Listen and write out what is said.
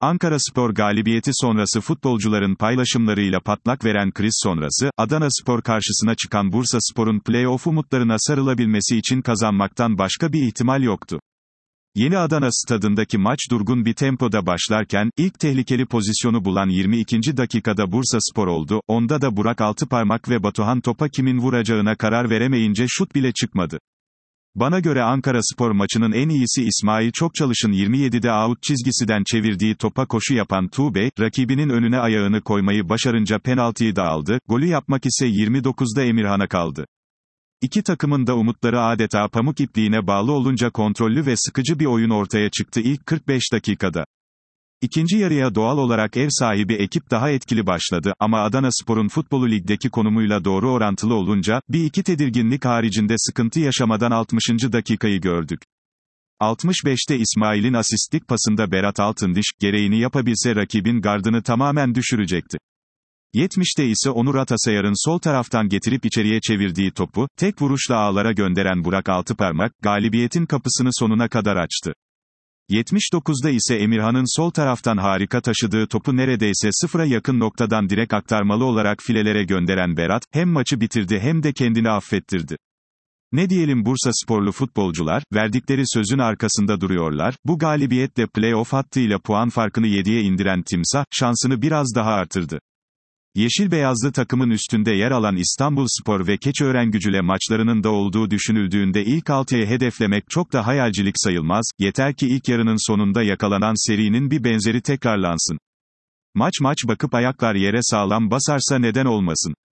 Ankaraspor galibiyeti sonrası futbolcuların paylaşımlarıyla patlak veren kriz sonrası, Adanaspor karşısına çıkan Bursaspor'un play-off umutlarına sarılabilmesi için kazanmaktan başka bir ihtimal yoktu. Yeni Adana Stadındaki maç durgun bir tempoda başlarken, ilk tehlikeli pozisyonu bulan 22. dakikada Bursaspor oldu, onda da Burak Altıparmak ve Batuhan topa kimin vuracağına karar veremeyince şut bile çıkmadı. Bana göre Ankaraspor maçının en iyisi İsmail Çokçalış'ın 27'de out çizgisinden çevirdiği topa koşu yapan Tuğbe, rakibinin önüne ayağını koymayı başarınca penaltıyı da aldı, golü yapmak ise 29'da Emirhan'a kaldı. İki takımın da umutları adeta pamuk ipliğine bağlı olunca kontrollü ve sıkıcı bir oyun ortaya çıktı ilk 45 dakikada. İkinci yarıya doğal olarak ev sahibi ekip daha etkili başladı ama Adanaspor'un futbolu ligdeki konumuyla doğru orantılı olunca, bir iki tedirginlik haricinde sıkıntı yaşamadan 60. dakikayı gördük. 65'te İsmail'in asistlik pasında Berat Altındiş, gereğini yapabilse rakibin gardını tamamen düşürecekti. 70'te ise Onur Atasayar'ın sol taraftan getirip içeriye çevirdiği topu, tek vuruşla ağlara gönderen Burak Altıparmak, galibiyetin kapısını sonuna kadar açtı. 79'da ise Emirhan'ın sol taraftan harika taşıdığı topu neredeyse sıfıra yakın noktadan direkt aktarmalı olarak filelere gönderen Berat, hem maçı bitirdi hem de kendini affettirdi. Ne diyelim Bursasporlu futbolcular, verdikleri sözün arkasında duruyorlar, bu galibiyetle play-off hattıyla puan farkını 7'ye indiren Timsah, şansını biraz daha artırdı. Yeşil-beyazlı takımın üstünde yer alan İstanbulspor ve Keçiörengyücü'yle maçlarının da olduğu düşünüldüğünde ilk 6'yı hedeflemek çok da hayalcilik sayılmaz, yeter ki ilk yarının sonunda yakalanan serinin bir benzeri tekrarlansın. Maç bakıp ayaklar yere sağlam basarsa neden olmasın.